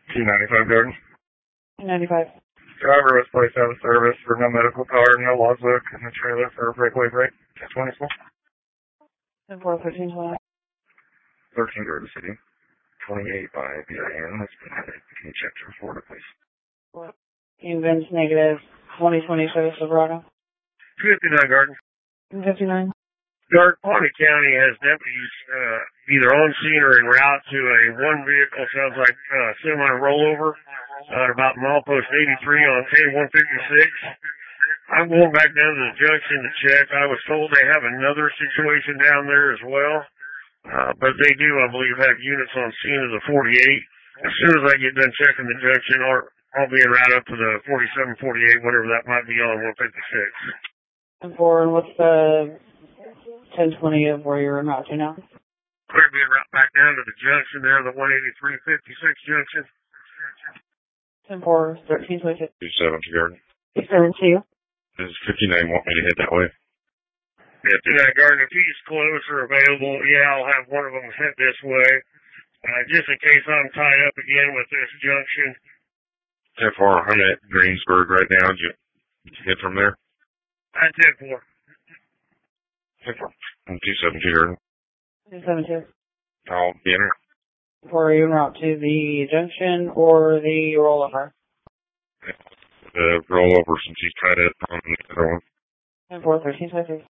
295 Garden. 95. Driver was placed out of service for no medical card, no logbook, and the trailer for a breakaway break. 24. 10-4, 13-20. 13 Garden City. 28 by BIN. That's been added. Can you check your Florida, please? Events negative 2020 service Silverado. 259 Garden. 59. Dark Pawnee County has deputies either on scene or en route to a one vehicle, sounds like semi rollover at about milepost 83 on K156. I'm going back down to the junction to check. I was told they have another situation down there as well, but they do, I believe, have units on scene of the 48. As soon as I get done checking the junction, I'll be en route up to the 47, 48, whatever that might be on 156. 10-4, and what's the 1020 of where you're en route to now? We're being route back down to the junction there, the 183-56 junction. 10-4, 13-26. 270 Garden. 672. Does 59 want me to head that way? Yeah, 59 Garden, if these clothes are available, I'll have one of them head this way. Just in case I'm tied up again with this junction. How far? I'm at Greensburg right now. Did you get from there? I'm 10-4. 272 Garden. 272. I'll be in there. For you en route to the junction or the rollover? The rollover since he's tied up on the other one. 10-4, 13-26.